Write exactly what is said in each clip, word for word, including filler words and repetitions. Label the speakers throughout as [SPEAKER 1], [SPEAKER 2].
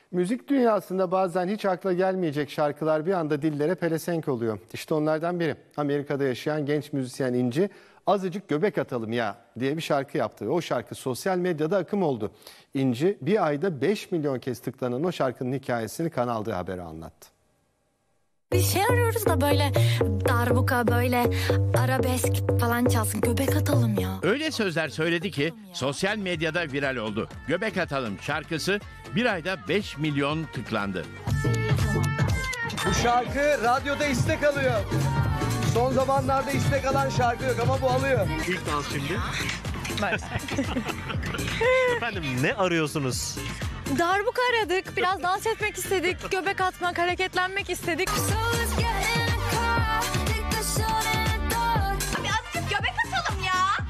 [SPEAKER 1] Müzik dünyasında bazen hiç akla gelmeyecek şarkılar bir anda dillere pelesenk oluyor. İşte onlardan biri. Amerika'da yaşayan genç müzisyen İnci, "Azıcık göbek atalım ya" diye bir şarkı yaptı. Ve o şarkı sosyal medyada akım oldu. İnci bir ayda beş milyon kez tıklanan o şarkının hikayesini Kanal D Haber'e anlattı.
[SPEAKER 2] Bir şey arıyoruz da böyle darbuka, böyle arabesk falan çalsın, göbek atalım ya.
[SPEAKER 3] Öyle sözler söyledi ki sosyal medyada viral oldu. "Göbek atalım" şarkısı bir ayda beş milyon tıklandı.
[SPEAKER 4] Bu şarkı radyoda istek alıyor. Son zamanlarda istek alan şarkı yok ama bu alıyor.
[SPEAKER 5] İlk dans şimdi. Efendim ne arıyorsunuz?
[SPEAKER 2] Darbuka aradık, biraz dans etmek istedik, göbek atmak, hareketlenmek istedik. Abi azıcık göbek atalım ya.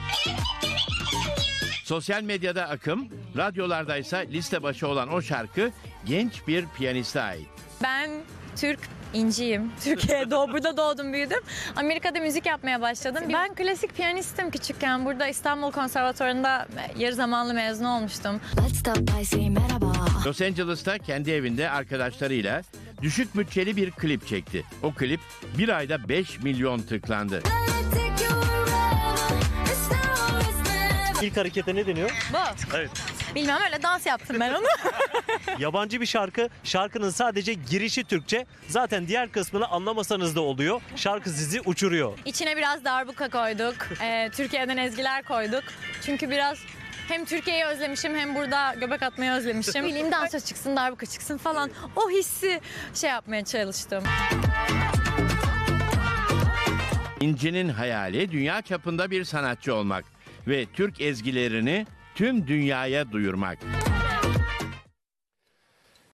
[SPEAKER 3] Sosyal medyada akım, radyolardaysa liste başı olan o şarkı genç bir piyaniste ait.
[SPEAKER 2] Ben Türk İnci'yim. Türkiye'de doğ, burada doğdum, büyüdüm. Amerika'da müzik yapmaya başladım. Ben klasik piyanistim küçükken. Burada İstanbul Konservatuvarı'nda yarı zamanlı mezun olmuştum.
[SPEAKER 3] Los Angeles'ta kendi evinde arkadaşlarıyla düşük bütçeli bir klip çekti. O klip bir ayda beş milyon tıklandı.
[SPEAKER 5] İlk harekete ne deniyor?
[SPEAKER 2] Bu.
[SPEAKER 5] Evet.
[SPEAKER 2] Bilmem, öyle dans yaptım ben onu.
[SPEAKER 5] Yabancı bir şarkı. Şarkının sadece girişi Türkçe. Zaten diğer kısmını anlamasanız da oluyor. Şarkı sizi uçuruyor.
[SPEAKER 2] İçine biraz darbuka koyduk. Ee, Türkiye'den ezgiler koyduk. Çünkü biraz hem Türkiye'yi özlemişim hem burada göbek atmayı özlemişim. Bileyim, dansa çıksın, darbuka çıksın falan. O hissi şey yapmaya çalıştım.
[SPEAKER 3] İnci'nin hayali dünya çapında bir sanatçı olmak ve Türk ezgilerini tüm dünyaya duyurmak.